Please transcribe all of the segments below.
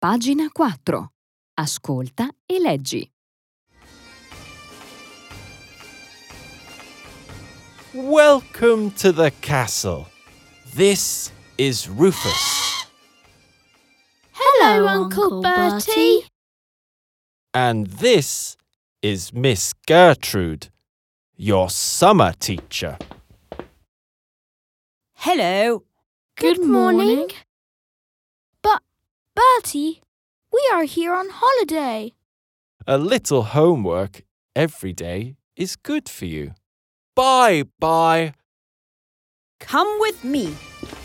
Pagina 4. Ascolta e leggi. Welcome to the castle. This is Rufus. Hello, Uncle Bertie. And this is Miss Gertrude, your summer teacher. Hello. Good morning. But, Bertie, we are here on holiday. A little homework every day is good for you. Bye-bye. Come with me.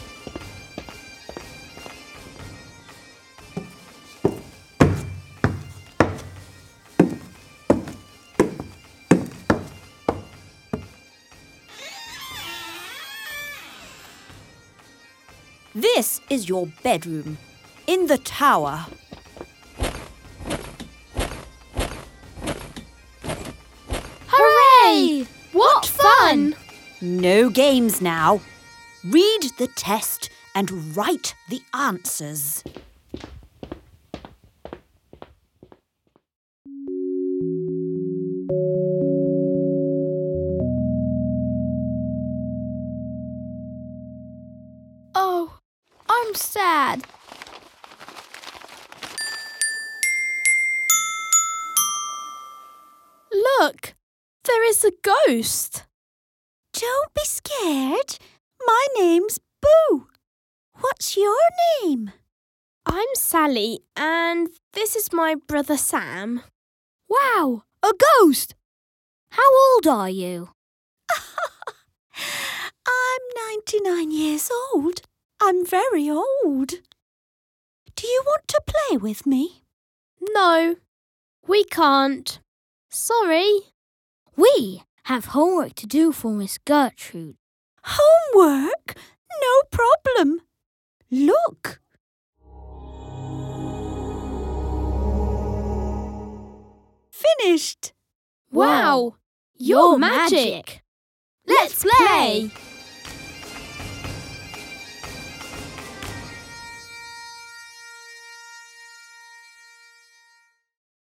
This is your bedroom, in the tower. Hooray! What fun! No games now. Read the test and write the answers. Oh, I'm sad. Look, there is a ghost. Don't be scared. My name's Boo. What's your name? I'm Sally, and this is my brother Sam. Wow, a ghost. How old are you? I'm 99 years old. I'm very old. Do you want to play with me? No, we can't. Sorry. We have homework to do for Miss Gertrude. Homework? No problem. Look. Finished. Wow, you're magic. Let's play.